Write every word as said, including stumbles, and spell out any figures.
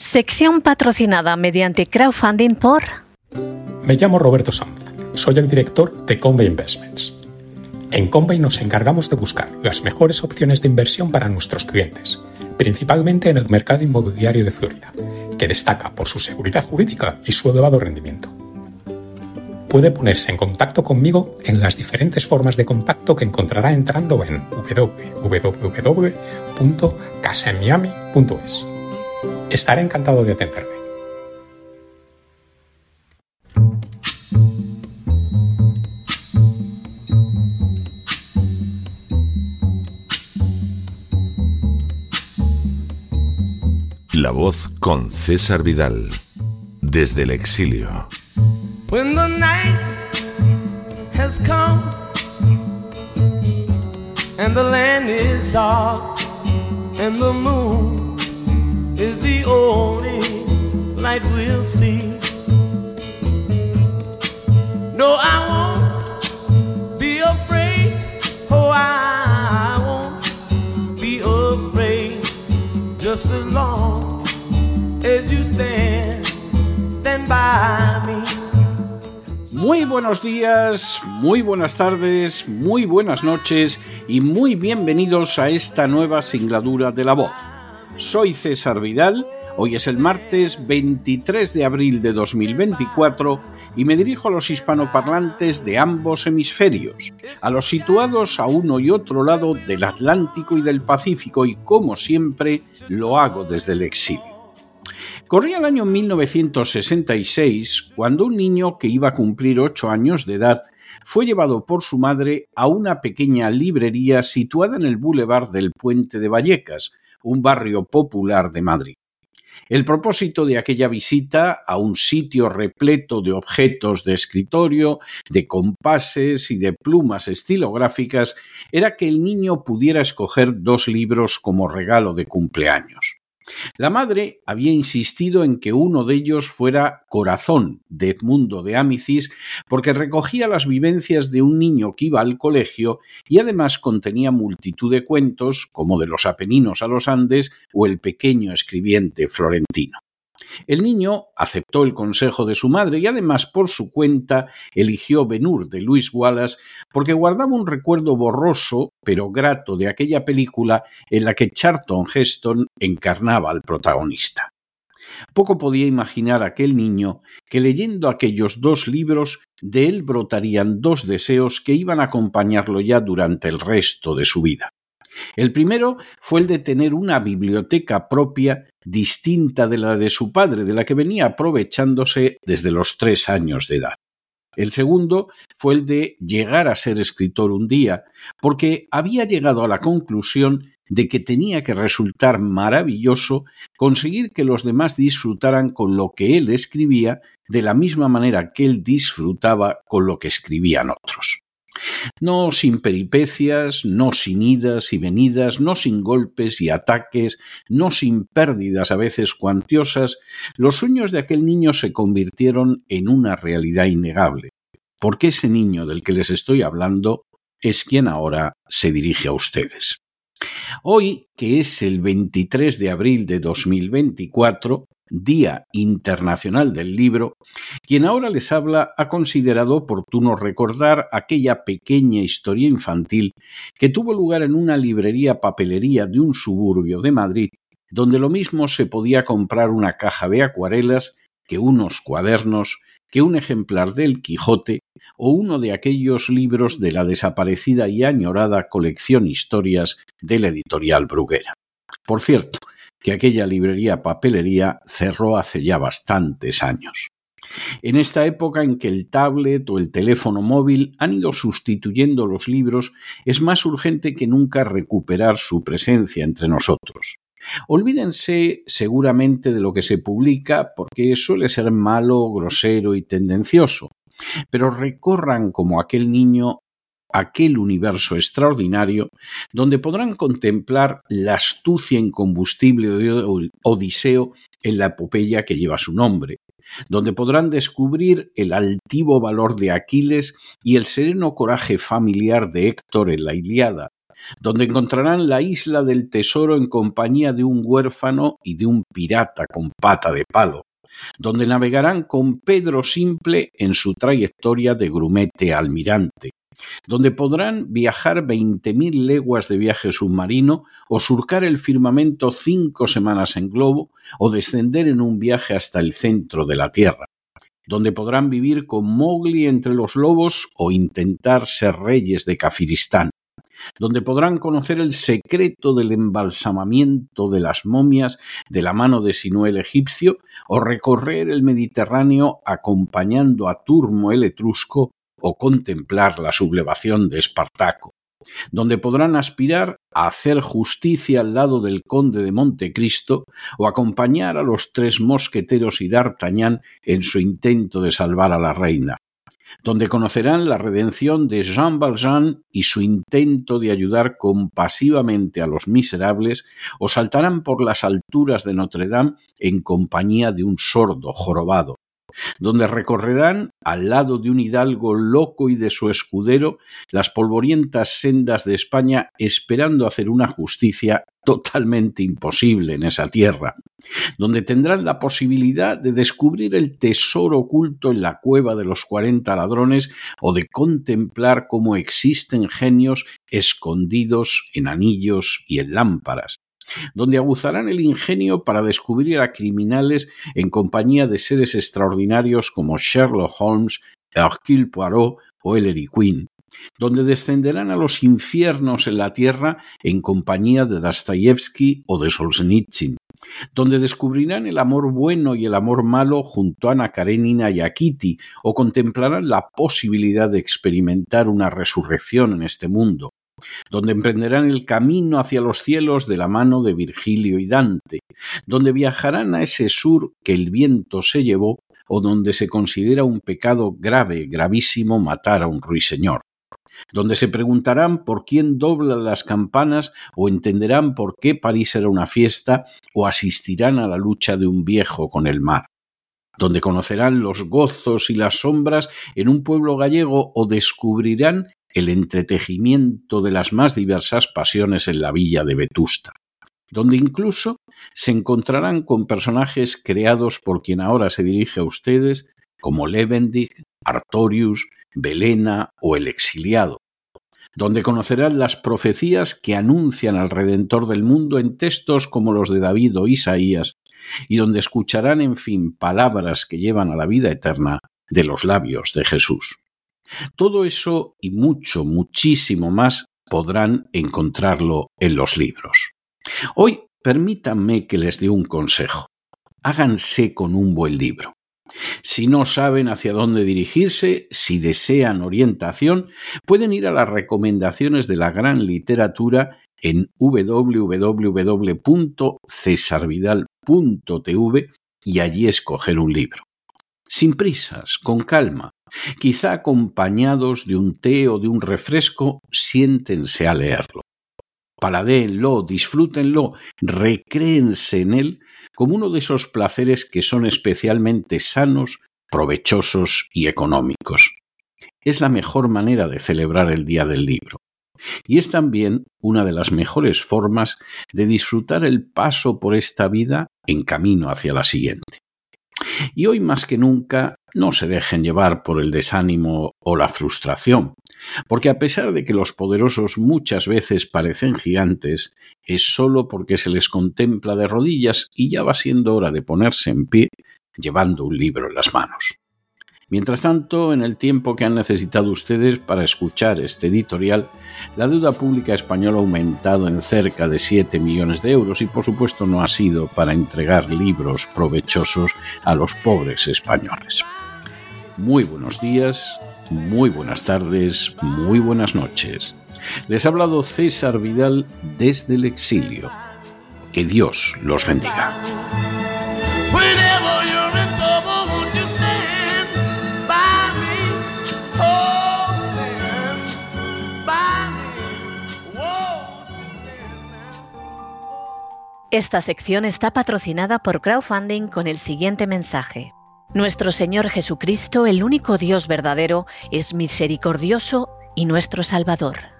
Sección patrocinada mediante crowdfunding por... Me llamo Roberto Sanz, soy el director de Convey Investments. En Convey nos encargamos de buscar las mejores opciones de inversión para nuestros clientes, principalmente en el mercado inmobiliario de Florida, que destaca por su seguridad jurídica y su elevado rendimiento. Puede ponerse en contacto conmigo en las diferentes formas de contacto que encontrará entrando en w w w punto casa en miami punto es. Estaré encantado de atenderme. La voz con César Vidal, desde el exilio. When the night has come and the land is dark and the moon is the only light we'll see. No, I won't be afraid. Oh, I won't be afraid. Just as long as you stand, stand by me. Muy buenos días, muy buenas tardes, muy buenas noches y muy bienvenidos a esta nueva singladura de La Voz. Soy César Vidal, hoy es el martes veintitrés de abril de dos mil veinticuatro y me dirijo a los hispanoparlantes de ambos hemisferios, a los situados a uno y otro lado del Atlántico y del Pacífico, y como siempre lo hago desde el exilio. Corría el año mil novecientos sesenta y seis cuando un niño que iba a cumplir ocho años de edad fue llevado por su madre a una pequeña librería situada en el Boulevard del Puente de Vallecas, un barrio popular de Madrid. El propósito de aquella visita a un sitio repleto de objetos de escritorio, de compases y de plumas estilográficas era que el niño pudiera escoger dos libros como regalo de cumpleaños. La madre había insistido en que uno de ellos fuera Corazón, de Edmundo de Amicis, porque recogía las vivencias de un niño que iba al colegio y además contenía multitud de cuentos, como de los Apeninos a los Andes o El pequeño escribiente florentino. El niño aceptó el consejo de su madre y además por su cuenta eligió Ben-Hur de Lewis Wallace porque guardaba un recuerdo borroso pero grato de aquella película en la que Charlton Heston encarnaba al protagonista. Poco podía imaginar aquel niño que leyendo aquellos dos libros de él brotarían dos deseos que iban a acompañarlo ya durante el resto de su vida. El primero fue el de tener una biblioteca propia distinta de la de su padre, de la que venía aprovechándose desde los tres años de edad. El segundo fue el de llegar a ser escritor un día, porque había llegado a la conclusión de que tenía que resultar maravilloso conseguir que los demás disfrutaran con lo que él escribía de la misma manera que él disfrutaba con lo que escribían otros. No sin peripecias, no sin idas y venidas, no sin golpes y ataques, no sin pérdidas a veces cuantiosas, los sueños de aquel niño se convirtieron en una realidad innegable, porque ese niño del que les estoy hablando es quien ahora se dirige a ustedes. Hoy, que es el veintitrés de abril de dos mil veinticuatro, Día Internacional del Libro, quien ahora les habla ha considerado oportuno recordar aquella pequeña historia infantil que tuvo lugar en una librería papelería de un suburbio de Madrid, donde lo mismo se podía comprar una caja de acuarelas que unos cuadernos, que un ejemplar del Quijote o uno de aquellos libros de la desaparecida y añorada colección Historias de la editorial Bruguera. Por cierto, que aquella librería papelería cerró hace ya bastantes años. En esta época en que el tablet o el teléfono móvil han ido sustituyendo los libros, es más urgente que nunca recuperar su presencia entre nosotros. Olvídense seguramente de lo que se publica porque suele ser malo, grosero y tendencioso, pero recorran como aquel niño aquel universo extraordinario donde podrán contemplar la astucia incombustible de Odiseo en la epopeya que lleva su nombre, donde podrán descubrir el altivo valor de Aquiles y el sereno coraje familiar de Héctor en la Ilíada, donde encontrarán la isla del tesoro en compañía de un huérfano y de un pirata con pata de palo, donde navegarán con Pedro Simple en su trayectoria de grumete a almirante, donde podrán viajar veinte mil leguas de viaje submarino o surcar el firmamento cinco semanas en globo o descender en un viaje hasta el centro de la Tierra, donde podrán vivir con Mowgli entre los lobos o intentar ser reyes de Kafiristán, donde podrán conocer el secreto del embalsamamiento de las momias de la mano de Sinué el egipcio o recorrer el Mediterráneo acompañando a Turmo el etrusco o contemplar la sublevación de Espartaco, donde podrán aspirar a hacer justicia al lado del conde de Montecristo o acompañar a los tres mosqueteros y D'Artagnan en su intento de salvar a la reina, donde conocerán la redención de Jean Valjean y su intento de ayudar compasivamente a los miserables o saltarán por las alturas de Notre Dame en compañía de un sordo jorobado, donde recorrerán, al lado de un hidalgo loco y de su escudero, las polvorientas sendas de España esperando hacer una justicia totalmente imposible en esa tierra, donde tendrán la posibilidad de descubrir el tesoro oculto en la cueva de los cuarenta ladrones o de contemplar cómo existen genios escondidos en anillos y en lámparas, donde aguzarán el ingenio para descubrir a criminales en compañía de seres extraordinarios como Sherlock Holmes, Hercule Poirot o Ellery Queen, donde descenderán a los infiernos en la tierra en compañía de Dostoyevsky o de Solzhenitsyn, donde descubrirán el amor bueno y el amor malo junto a Ana Karenina y a Kitty o contemplarán la posibilidad de experimentar una resurrección en este mundo, donde emprenderán el camino hacia los cielos de la mano de Virgilio y Dante, donde viajarán a ese sur que el viento se llevó o donde se considera un pecado grave, gravísimo matar a un ruiseñor, donde se preguntarán por quién doblan las campanas o entenderán por qué París era una fiesta o asistirán a la lucha de un viejo con el mar, donde conocerán los gozos y las sombras en un pueblo gallego o descubrirán el entretejimiento de las más diversas pasiones en la villa de Vetusta, donde incluso se encontrarán con personajes creados por quien ahora se dirige a ustedes, como Levendig, Artorius, Belena o el exiliado, donde conocerán las profecías que anuncian al Redentor del mundo en textos como los de David o Isaías, y donde escucharán, en fin, palabras que llevan a la vida eterna de los labios de Jesús. Todo eso y mucho, muchísimo más podrán encontrarlo en los libros. Hoy permítanme que les dé un consejo. Háganse con un buen libro. Si no saben hacia dónde dirigirse, si desean orientación, pueden ir a las recomendaciones de la gran literatura en doble u doble u doble u punto cesar vidal punto t v y allí escoger un libro. Sin prisas, con calma, quizá acompañados de un té o de un refresco, siéntense a leerlo. Paladéenlo, disfrútenlo, recréense en él como uno de esos placeres que son especialmente sanos, provechosos y económicos. Es la mejor manera de celebrar el Día del Libro. Y es también una de las mejores formas de disfrutar el paso por esta vida en camino hacia la siguiente. Y hoy más que nunca no se dejen llevar por el desánimo o la frustración, porque a pesar de que los poderosos muchas veces parecen gigantes, es solo porque se les contempla de rodillas y ya va siendo hora de ponerse en pie llevando un libro en las manos. Mientras tanto, en el tiempo que han necesitado ustedes para escuchar este editorial, la deuda pública española ha aumentado en cerca de siete millones de euros y por supuesto no ha sido para entregar libros provechosos a los pobres españoles. Muy buenos días, muy buenas tardes, muy buenas noches. Les ha hablado César Vidal desde el exilio. Que Dios los bendiga. Esta sección está patrocinada por Crowdfunding con el siguiente mensaje. Nuestro Señor Jesucristo, el único Dios verdadero, es misericordioso y nuestro Salvador.